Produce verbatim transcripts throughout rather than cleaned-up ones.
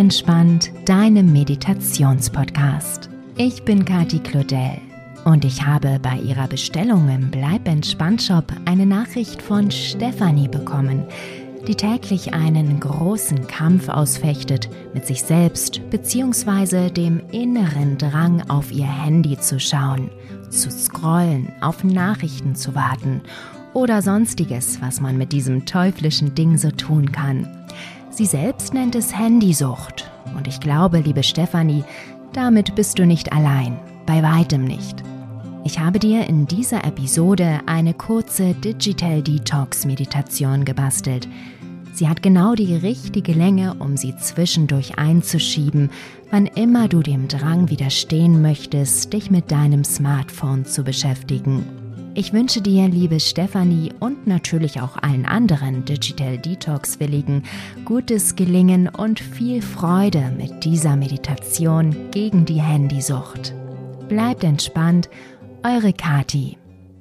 entspannt, deinem Meditationspodcast. Ich bin Kati Claudel und ich habe bei ihrer Bestellung im Bleib entspannt Shop eine Nachricht von Stefanie bekommen, die täglich einen großen Kampf ausfechtet mit sich selbst bzw. dem inneren Drang, auf ihr Handy zu schauen, zu scrollen, auf Nachrichten zu warten oder sonstiges, was man mit diesem teuflischen Ding so tun kann. Sie selbst nennt es Handysucht und ich glaube, liebe Stefanie, damit bist du nicht allein, bei weitem nicht. Ich habe dir in dieser Episode eine kurze Digital Detox Meditation gebastelt. Sie hat genau die richtige Länge, um sie zwischendurch einzuschieben, wann immer du dem Drang widerstehen möchtest, dich mit deinem Smartphone zu beschäftigen. Ich wünsche dir, liebe Stefanie und natürlich auch allen anderen Digital Detox-Willigen, gutes Gelingen und viel Freude mit dieser Meditation gegen die Handysucht. Bleibt entspannt, eure Kati.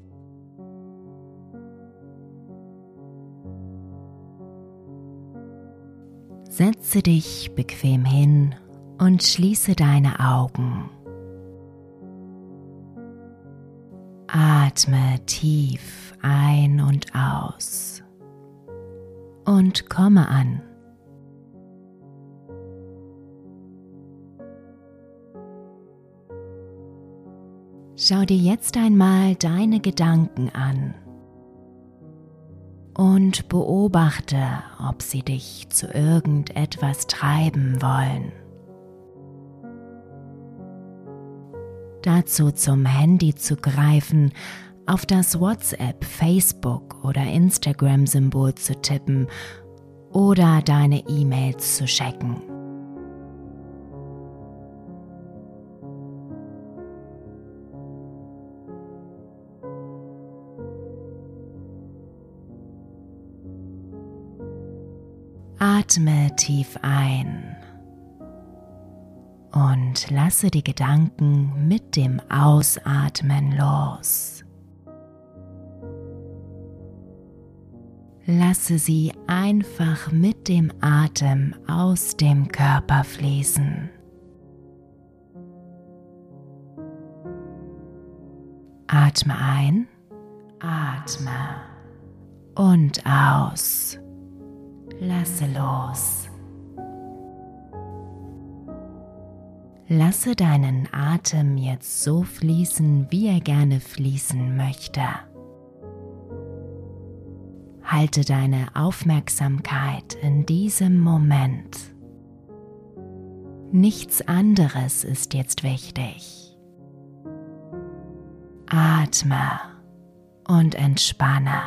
Setze dich bequem hin und schließe deine Augen. Atme tief ein und aus und komme an. Schau dir jetzt einmal deine Gedanken an und beobachte, ob sie dich zu irgendetwas treiben wollen. Dazu zum Handy zu greifen, auf das WhatsApp, Facebook oder Instagram-Symbol zu tippen oder deine E-Mails zu checken. Atme tief ein und lasse die Gedanken mit dem Ausatmen los. Lasse sie einfach mit dem Atem aus dem Körper fließen. Atme ein, atme und aus. Lasse los. Lasse deinen Atem jetzt so fließen, wie er gerne fließen möchte. Halte deine Aufmerksamkeit in diesem Moment. Nichts anderes ist jetzt wichtig. Atme und entspanne.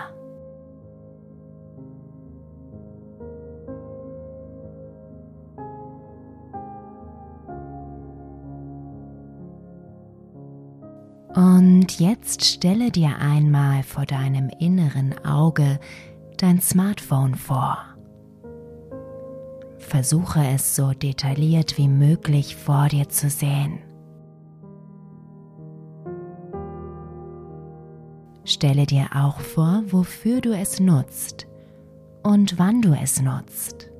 Und jetzt stelle dir einmal vor deinem inneren Auge dein Smartphone vor. Versuche es so detailliert wie möglich vor dir zu sehen. Stelle dir auch vor, wofür du es nutzt und wann du es nutzt.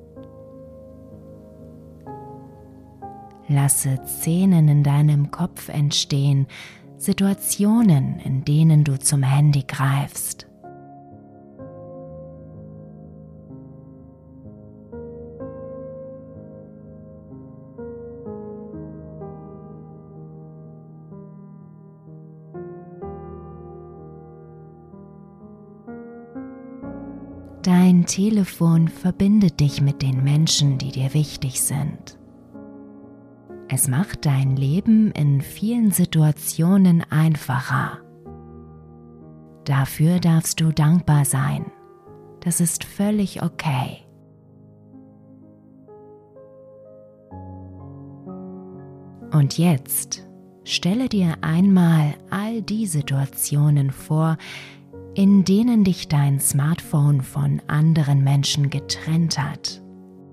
Lasse Szenen in deinem Kopf entstehen, Situationen, in denen du zum Handy greifst. Dein Telefon verbindet dich mit den Menschen, die dir wichtig sind. Es macht dein Leben in vielen Situationen einfacher. Dafür darfst du dankbar sein. Das ist völlig okay. Und jetzt stelle dir einmal all die Situationen vor, in denen dich dein Smartphone von anderen Menschen getrennt hat.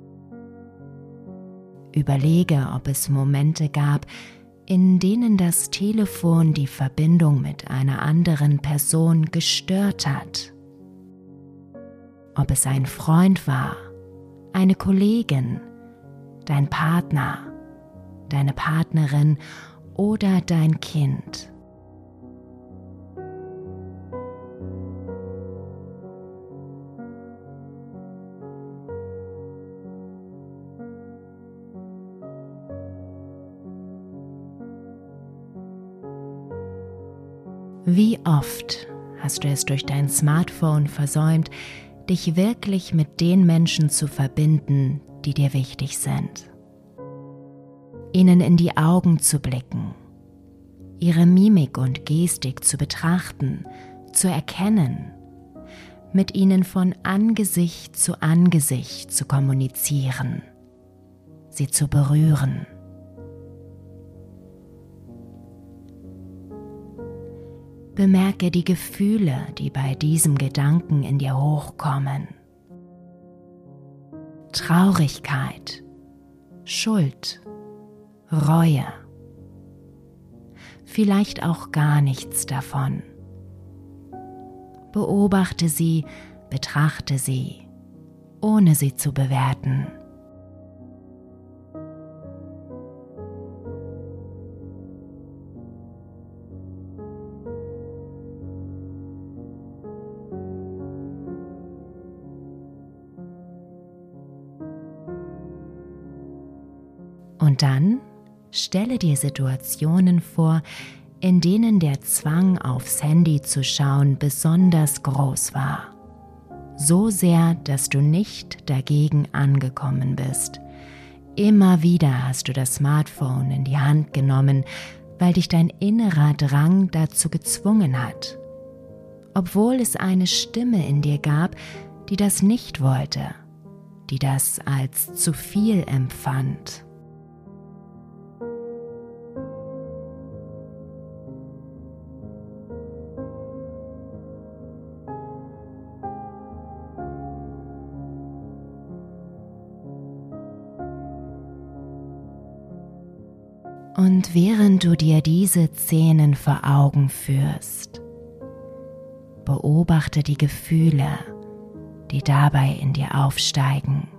Überlege, ob es Momente gab, in denen das Telefon die Verbindung mit einer anderen Person gestört hat. Ob es ein Freund war, eine Kollegin, dein Partner, deine Partnerin oder dein Kind. Wie oft hast du es durch dein Smartphone versäumt, dich wirklich mit den Menschen zu verbinden, die dir wichtig sind? Ihnen in die Augen zu blicken, ihre Mimik und Gestik zu betrachten, zu erkennen, mit ihnen von Angesicht zu Angesicht zu kommunizieren, sie zu berühren. Bemerke die Gefühle, die bei diesem Gedanken in dir hochkommen. Traurigkeit, Schuld, Reue. Vielleicht auch gar nichts davon. Beobachte sie, betrachte sie, ohne sie zu bewerten. Und dann stelle dir Situationen vor, in denen der Zwang, aufs Handy zu schauen, besonders groß war. So sehr, dass du nicht dagegen angekommen bist. Immer wieder hast du das Smartphone in die Hand genommen, weil dich dein innerer Drang dazu gezwungen hat. Obwohl es eine Stimme in dir gab, die das nicht wollte, die das als zu viel empfand. Und während du dir diese Szenen vor Augen führst, beobachte die Gefühle, die dabei in dir aufsteigen.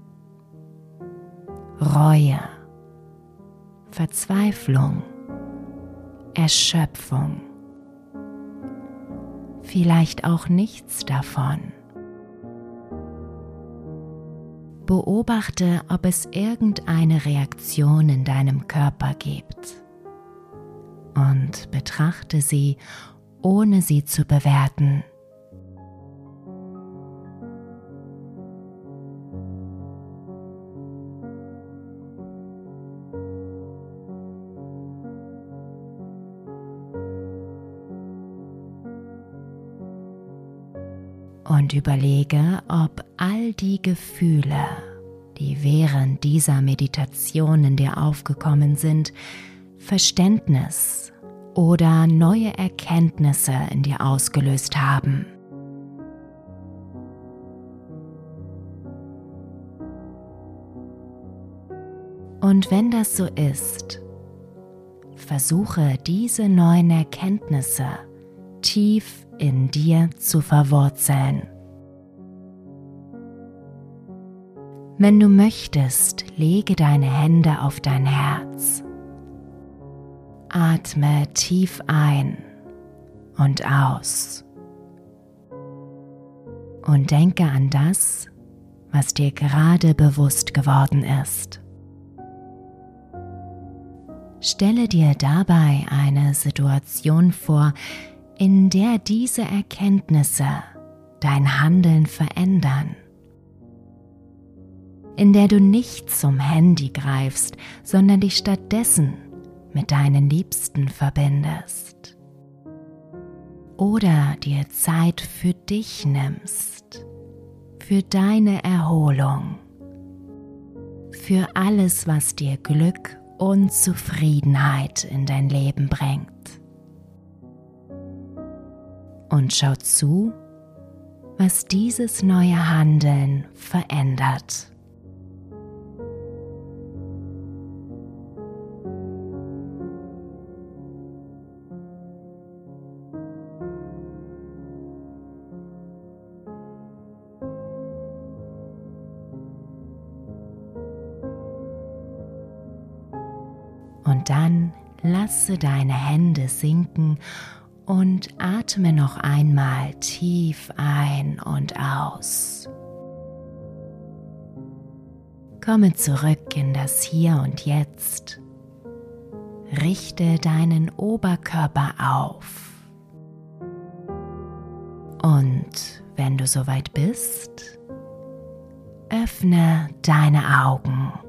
Reue, Verzweiflung, Erschöpfung, vielleicht auch nichts davon. Beobachte, ob es irgendeine Reaktion in deinem Körper gibt und betrachte sie, ohne sie zu bewerten. Und überlege, ob all die Gefühle, die während dieser Meditation in dir aufgekommen sind, Verständnis oder neue Erkenntnisse in dir ausgelöst haben. Und wenn das so ist, versuche diese neuen Erkenntnisse tief in dir zu verwurzeln. Wenn du möchtest, lege deine Hände auf dein Herz. Atme tief ein und aus. Und denke an das, was dir gerade bewusst geworden ist. Stelle dir dabei eine Situation vor, in der diese Erkenntnisse dein Handeln verändern. In der du nicht zum Handy greifst, sondern dich stattdessen mit deinen Liebsten verbindest. Oder dir Zeit für dich nimmst, für deine Erholung, für alles, was dir Glück und Zufriedenheit in dein Leben bringt. Und schau zu, was dieses neue Handeln verändert. Und dann lasse deine Hände sinken und atme noch einmal tief ein und aus. Komme zurück in das Hier und Jetzt. Richte deinen Oberkörper auf. Und wenn du soweit bist, öffne deine Augen.